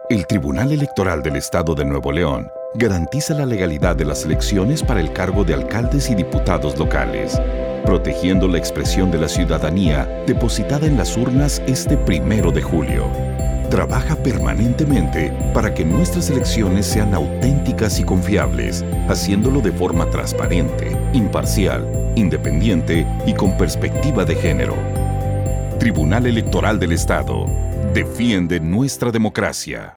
El Tribunal Electoral del Estado de Nuevo León garantiza la legalidad de las elecciones para el cargo de alcaldes y diputados locales, protegiendo la expresión de la ciudadanía depositada en las urnas este 1 de julio. Trabaja permanentemente para que nuestras elecciones sean auténticas y confiables, haciéndolo de forma transparente, imparcial, independiente y con perspectiva de género. Tribunal Electoral del Estado. Defiende nuestra democracia.